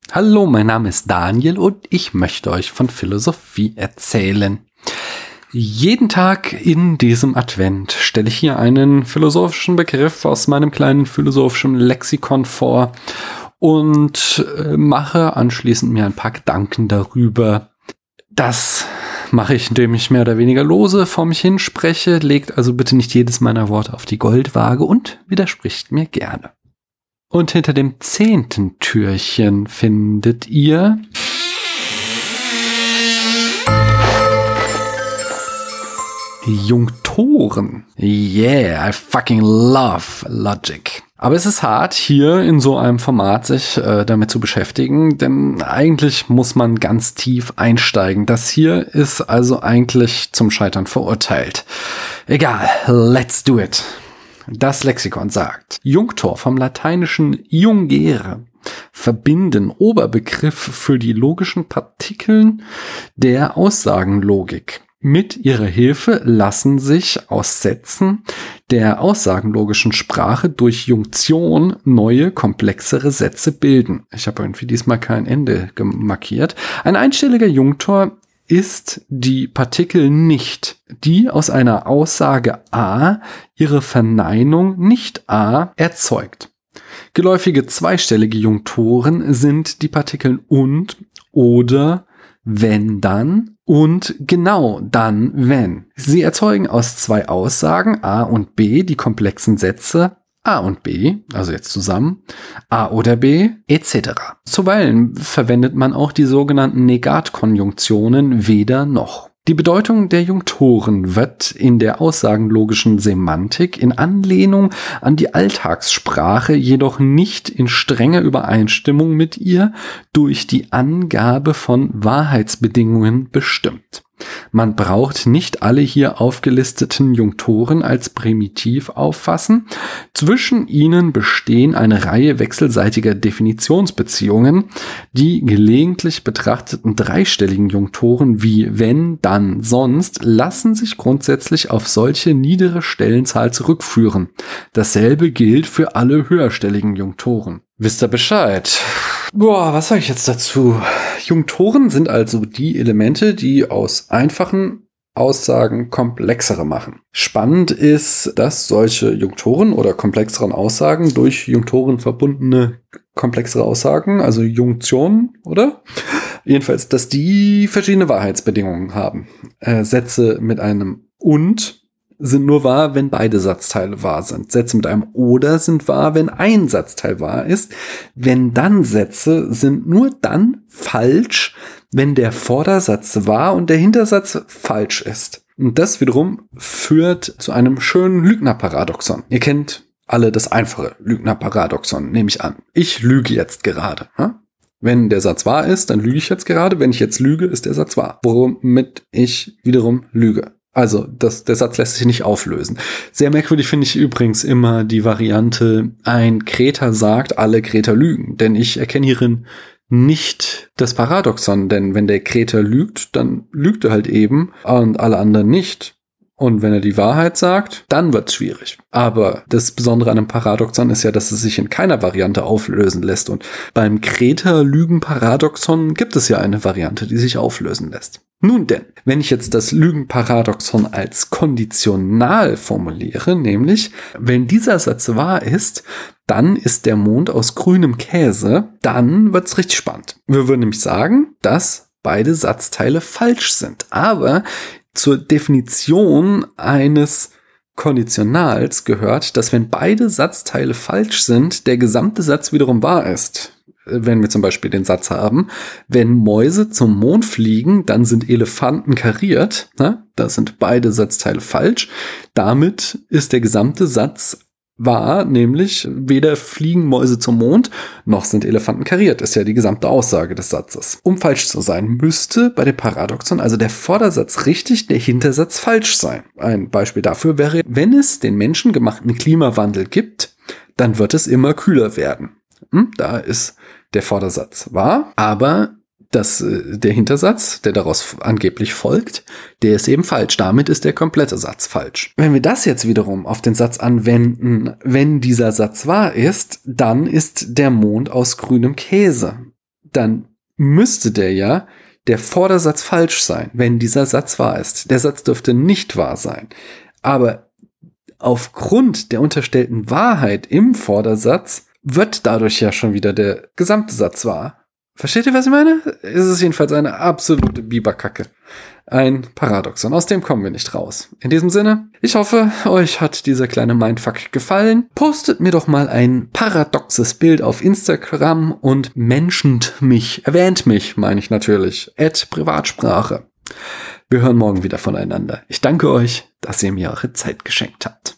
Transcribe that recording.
Hallo, mein Name ist Daniel und ich möchte euch von Philosophie erzählen. Jeden Tag in diesem Advent stelle ich hier einen philosophischen Begriff aus meinem kleinen philosophischen Lexikon vor und mache anschließend mir ein paar Gedanken darüber. Das mache ich, indem ich mehr oder weniger lose vor mich hinspreche, legt also bitte nicht jedes meiner Worte auf die Goldwaage und widerspricht mir gerne. Und hinter dem 10. Türchen findet ihr Junktoren. Yeah, I fucking love Logic. Aber es ist hart, hier in so einem Format sich damit zu beschäftigen, denn eigentlich muss man ganz tief einsteigen. Das hier ist also eigentlich zum Scheitern verurteilt. Egal, let's do it. Das Lexikon sagt: Junktor vom lateinischen jungere, verbinden, Oberbegriff für die logischen Partikeln der Aussagenlogik. Mit ihrer Hilfe lassen sich aus Sätzen der aussagenlogischen Sprache durch Junktion neue, komplexere Sätze bilden. Ich habe irgendwie diesmal kein Ende markiert. Ein einstelliger Junktor ist die Partikel nicht, die aus einer Aussage A ihre Verneinung nicht A erzeugt. Geläufige zweistellige Junktoren sind die Partikeln und, oder, wenn dann und genau dann, wenn. Sie erzeugen aus zwei Aussagen A und B die komplexen Sätze A und B, also jetzt zusammen, A oder B, etc. Zuweilen verwendet man auch die sogenannten Negatkonjunktionen weder noch. Die Bedeutung der Junktoren wird in der aussagenlogischen Semantik in Anlehnung an die Alltagssprache, jedoch nicht in strenger Übereinstimmung mit ihr, durch die Angabe von Wahrheitsbedingungen bestimmt. Man braucht nicht alle hier aufgelisteten Junktoren als primitiv auffassen. Zwischen ihnen bestehen eine Reihe wechselseitiger Definitionsbeziehungen. Die gelegentlich betrachteten dreistelligen Junktoren wie wenn, dann, sonst lassen sich grundsätzlich auf solche niedere Stellenzahl zurückführen. Dasselbe gilt für alle höherstelligen Junktoren. Wisst ihr Bescheid? Boah, was sage ich jetzt dazu? Junktoren sind also die Elemente, die aus einfachen Aussagen komplexere machen. Spannend ist, dass solche Junktoren oder komplexeren Aussagen durch Junktoren verbundene komplexere Aussagen, also Junktionen, oder? Jedenfalls, dass die verschiedene Wahrheitsbedingungen haben. Sätze mit einem und sind nur wahr, wenn beide Satzteile wahr sind. Sätze mit einem oder sind wahr, wenn ein Satzteil wahr ist. Wenn-dann-Sätze sind nur dann falsch, wenn der Vordersatz wahr und der Hintersatz falsch ist. Und das wiederum führt zu einem schönen Lügner-Paradoxon. Ihr kennt alle das einfache Lügner-Paradoxon, nehme ich an. Ich lüge jetzt gerade. Wenn der Satz wahr ist, dann lüge ich jetzt gerade. Wenn ich jetzt lüge, ist der Satz wahr. Womit ich wiederum lüge. Also, der Satz lässt sich nicht auflösen. Sehr merkwürdig finde ich übrigens immer die Variante, ein Kreter sagt, alle Kreter lügen. Denn ich erkenne hierin nicht das Paradoxon. Denn wenn der Kreter lügt, dann lügt er halt eben und alle anderen nicht. Und wenn er die Wahrheit sagt, dann wird's schwierig. Aber das Besondere an einem Paradoxon ist ja, dass es sich in keiner Variante auflösen lässt. Und beim Kreter-Lügen-Paradoxon gibt es ja eine Variante, die sich auflösen lässt. Nun denn, wenn ich jetzt das Lügenparadoxon als konditional formuliere, nämlich, wenn dieser Satz wahr ist, dann ist der Mond aus grünem Käse, dann wird's richtig spannend. Wir würden nämlich sagen, dass beide Satzteile falsch sind. Aber zur Definition eines Konditionals gehört, dass wenn beide Satzteile falsch sind, der gesamte Satz wiederum wahr ist. Wenn wir zum Beispiel den Satz haben, wenn Mäuse zum Mond fliegen, dann sind Elefanten kariert. Da sind beide Satzteile falsch. Damit ist der gesamte Satz wahr, nämlich weder fliegen Mäuse zum Mond, noch sind Elefanten kariert. Ist ja die gesamte Aussage des Satzes. Um falsch zu sein, müsste bei dem Paradoxon also der Vordersatz richtig, der Hintersatz falsch sein. Ein Beispiel dafür wäre, wenn es den menschengemachten Klimawandel gibt, dann wird es immer kühler werden. Da ist der Vordersatz wahr, aber der Hintersatz, der daraus angeblich folgt, der ist eben falsch. Damit ist der komplette Satz falsch. Wenn wir das jetzt wiederum auf den Satz anwenden, wenn dieser Satz wahr ist, dann ist der Mond aus grünem Käse. dann müsste der Vordersatz falsch sein, wenn dieser Satz wahr ist. Der Satz dürfte nicht wahr sein. Aber aufgrund der unterstellten Wahrheit im Vordersatz wird dadurch ja schon wieder der gesamte Satz wahr. Versteht ihr, was ich meine? Es ist jedenfalls eine absolute Biberkacke. Ein Paradoxon. Aus dem kommen wir nicht raus. In diesem Sinne, ich hoffe, euch hat dieser kleine Mindfuck gefallen. Postet mir doch mal ein paradoxes Bild auf Instagram und erwähnt mich, meine ich natürlich, @Privatsprache. Wir hören morgen wieder voneinander. Ich danke euch, dass ihr mir eure Zeit geschenkt habt.